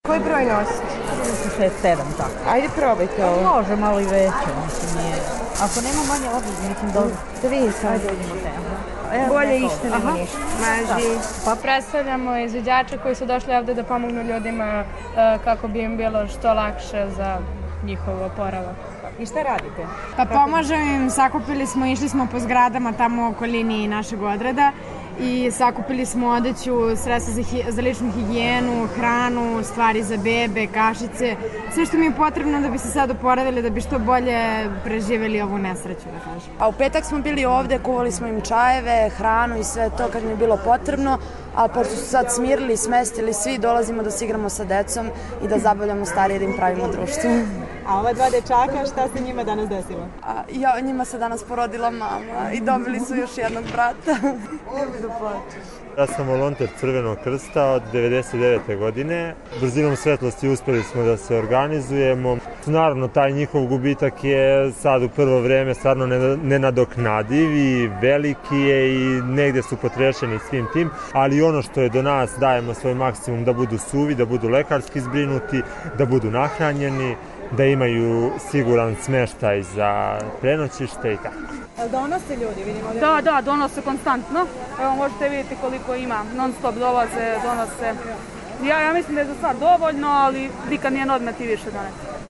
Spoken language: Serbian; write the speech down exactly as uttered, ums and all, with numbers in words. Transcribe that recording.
Koji broj nosite? šest sedam, tako. Ajde probajte ovo. Može malo i veće, mislim nije. Ako nema manje odlično, mislim dobro. Da vidim sad. Ajde vidimo te. Bolje isto nego ništa. Maži. Pa predstavljamo izvođače koji su došli ovde da pomognu ljudima kako bi im bilo što lakše za njihov oporavak. I šta radite? Pa pomažemo im, sakupili smo, išli smo po zgradama tamo u okolini našeg odreda i sakupili smo odeću, sredstva za, za ličnu higijenu, hranu, stvari za bebe, kašice, sve što mi je potrebno da bi se sad oporavili, da bi što bolje preživjeli ovu nesreću, da kažem. A u petak smo bili ovde, kuvali smo im čajeve, hranu i sve to kad mi je bilo potrebno, a pošto su sad smirili, smestili svi, dolazimo da se igramo sa decom i da zabavljamo starije, da im pravimo društvo. A ova dva dečaka, šta se njima danas desilo? A, ja, njima se danas porodila mama i dobili su još jednog brata. Ja sam volonter Crvenog krsta od devedeset devete godine. Brzinom svetlosti uspeli smo da se organizujemo. Naravno, taj njihov gubitak je sad u prvo vreme stvarno nenadoknadiv i veliki je i negde su potrešeni svim tim, ali ono što je do nas dajemo svoj maksimum da budu suvi, da budu lekarski zbrinuti, da budu nahranjeni, da imaju siguran smeštaj za prenoćište i tako. Donose ljudi, vidimo? Da, da, donose konstantno. Evo možete vidjeti koliko ima, non stop dolaze, donose. Ja, ja mislim da je za sad dovoljno, ali nikad nije na odmet i više doneti.